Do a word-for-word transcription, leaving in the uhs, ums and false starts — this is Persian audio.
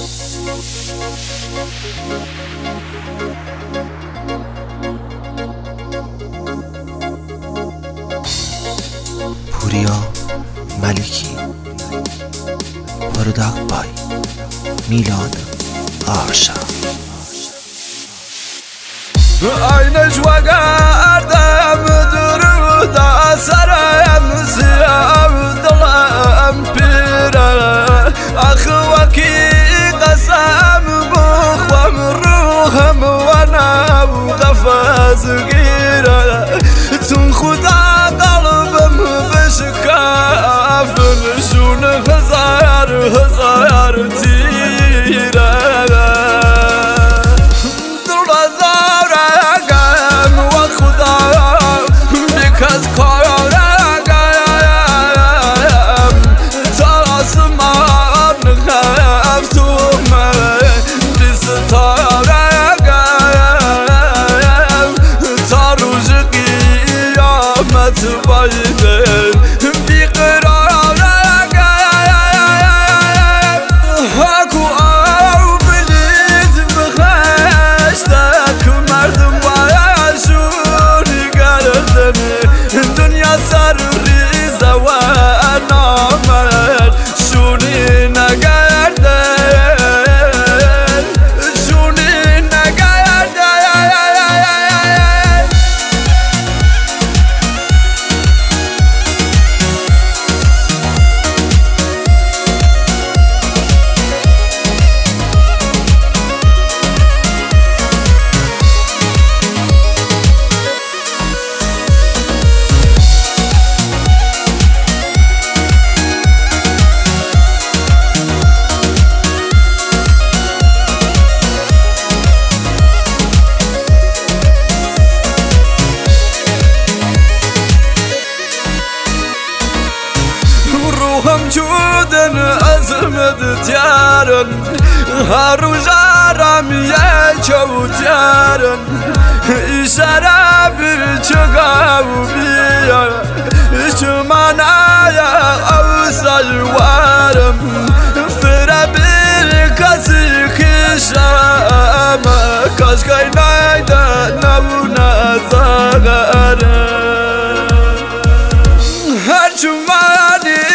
پوریا ملکی پروداکت بای میلاد آرشا. عینش وگردم درود سرم سیام دلم پیره اخوکی قسم بخوام روحم و نو قفز گیره چون خدا قلبم بشکاف نشون هزار هزار تیره از کارم تا آسمان هفتم ستارم تا روز قیامت باید بیقرارم هاکو آو بلید بخشتک مردم باید شوری گردنی دنیا سر ریزه و نامد شونی نگرده شونی نگرده. روحم جودن عظمت تیارن هر روز آرام یه چوتیارن اشاره بر چگاو بیا چمانای او سلوارم فره بر کسی خشم کاش که نیده نو نزاگرم هر چمانی